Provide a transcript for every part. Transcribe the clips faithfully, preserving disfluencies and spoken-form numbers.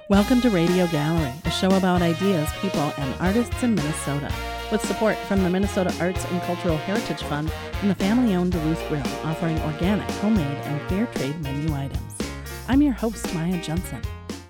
Welcome to Radio Gallery, a show about ideas, people, and artists in Minnesota, with support from the Minnesota Arts and Cultural Heritage Fund and the family-owned Duluth Grill, offering organic, homemade, and fair trade menu items. I'm your host, Maya Jensen.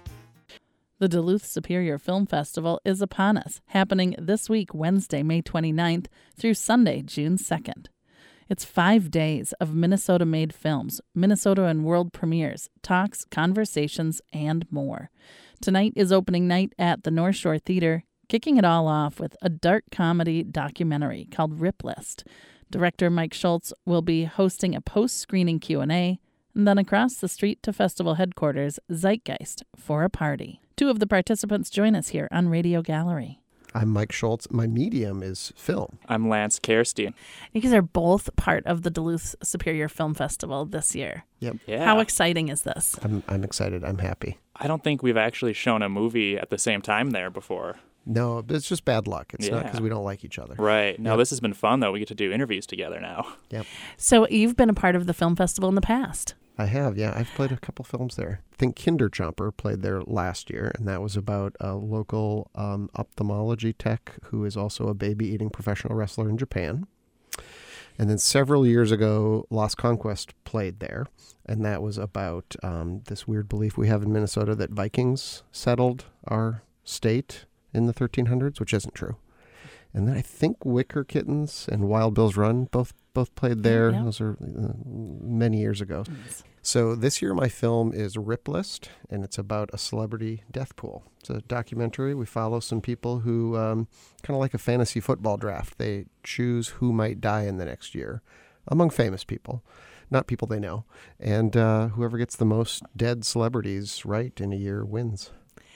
The Duluth Superior Film Festival is upon us, happening this week, Wednesday, May twenty-ninth, through Sunday, June second. It's five days of Minnesota-made films, Minnesota and world premieres, talks, conversations, and more. Tonight is opening night at the North Shore Theater, kicking it all off with a dark comedy documentary called Rip List. Director Mike Schultz will be hosting a post-screening Q and A, and then across the street to festival headquarters, Zeitgeist, for a party. Two of the participants join us here on Radio Gallery. I'm Mike Schultz. My medium is film. I'm Lance Kerstein. You guys are both part of the Duluth Superior Film Festival this year. Yep. Yeah. How exciting is this? I'm I'm excited. I'm happy. I don't think we've actually shown a movie at the same time there before. No, it's just bad luck. It's Yeah. not because we don't like each other. Right. No, Yep. this has been fun, though. We get to do interviews together now. Yep. So you've been a part of the film festival in the past. I have, yeah. I've played a couple films there. I think Kinderchomper played there last year, and that was about a local um, ophthalmology tech who is also a baby-eating professional wrestler in Japan. And then several years ago, Lost Conquest played there, and that was about um, this weird belief we have in Minnesota that Vikings settled our state in the thirteen hundreds, which isn't true. And then I think Wicker Kittens and Wild Bill's Run both both played there. Yeah. Those are uh, many years ago. Yes. So this year my film is Rip List, and it's about a celebrity death pool. It's a documentary. We follow some people who, um, kind of like a fantasy football draft, they choose who might die in the next year among famous people, not people they know. And uh, whoever gets the most dead celebrities right in a year wins.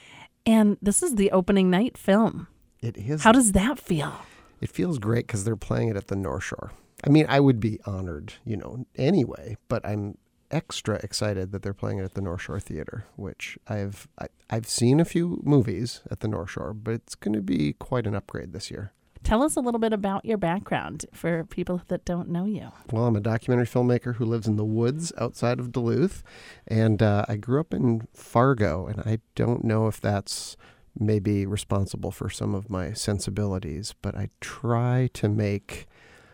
And this is the opening night film. It is. How does that feel? It feels great because they're playing it at the North Shore. I mean, I would be honored, you know, anyway, but I'm extra excited that they're playing it at the North Shore Theater, which I've I, I've seen a few movies at the North Shore, but it's going to be quite an upgrade this year. Tell us a little bit about your background for people that don't know you. Well, I'm a documentary filmmaker who lives in the woods outside of Duluth, and uh, I grew up in Fargo, and I don't know if that's maybe responsible for some of my sensibilities, but I try to make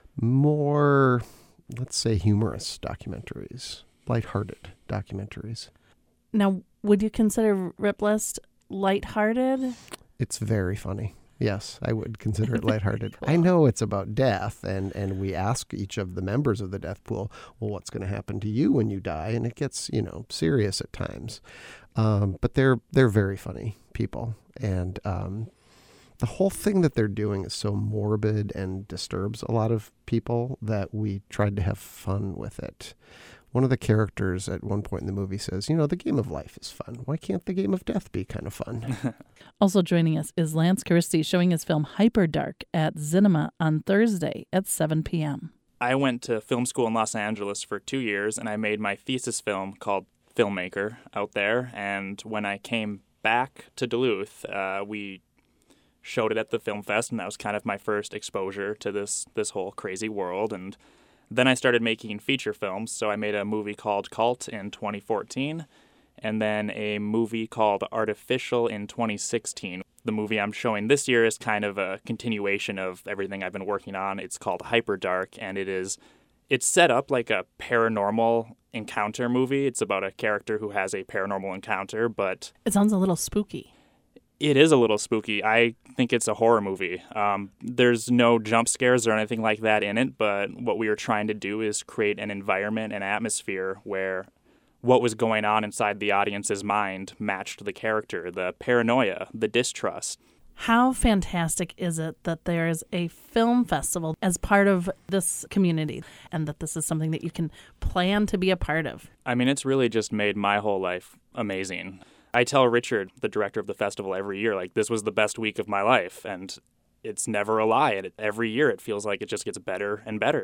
more, let's say, humorous documentaries, lighthearted documentaries. Now, would you consider Rip List lighthearted? It's very funny. Yes, I would consider it lighthearted. Cool. I know it's about death, and, and we ask each of the members of the death pool, well, what's going to happen to you when you die? And it gets, you know, serious at times. Um, but they're they're very funny people. And um, the whole thing that they're doing is so morbid and disturbs a lot of people that we tried to have fun with it. One of the characters at one point in the movie says, you know, the game of life is fun. Why can't the game of death be kind of fun? Also joining us is Lance Kerstein showing his film Hyper Dark at Cinema on Thursday at seven p.m. I went to film school in Los Angeles for two years, and I made my thesis film called Filmmaker out there. And when I came back to Duluth, uh, we showed it at the Film Fest, and that was kind of my first exposure to this this whole crazy world. And then I started making feature films, so I made a movie called Cult in twenty fourteen, and then a movie called Artificial in twenty sixteen. The movie I'm showing this year is kind of a continuation of everything I've been working on. It's called Hyper Dark, and it is it's set up like a paranormal encounter movie. It's about a character who has a paranormal encounter, but It sounds a little spooky. it is a little spooky. I think it's a horror movie. Um, there's no jump scares or anything like that in it, but what we were trying to do is create an environment, an atmosphere where what was going on inside the audience's mind matched the character, the paranoia, the distrust. How fantastic is it that there is a film festival as part of this community and that this is something that you can plan to be a part of? I mean, it's really just made my whole life amazing. I tell Richard, the director of the festival, every year, like, this was the best week of my life, and it's never a lie. And every year it feels like it just gets better and better.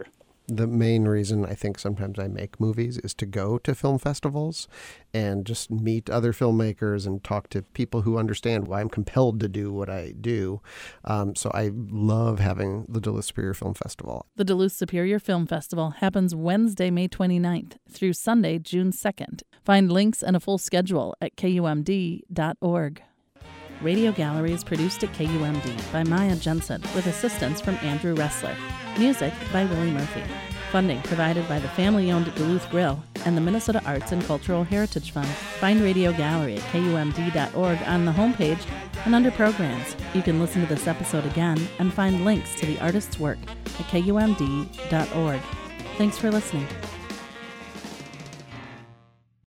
the main reason I think sometimes I make movies is to go to film festivals and just meet other filmmakers and talk to people who understand why I'm compelled to do what I do. Um, so I love having the Duluth Superior Film Festival. The Duluth Superior Film Festival happens Wednesday, May twenty-ninth through Sunday, June second. Find links and a full schedule at K U M D dot org. Radio Gallery is produced at K U M D by Maya Jensen with assistance from Andrew Ressler. Music by Willie Murphy. Funding provided by the family-owned Duluth Grill and the Minnesota Arts and Cultural Heritage Fund. Find Radio Gallery at K U M D dot org on the homepage and under Programs. You can listen to this episode again and find links to the artist's work at K U M D dot org. Thanks for listening.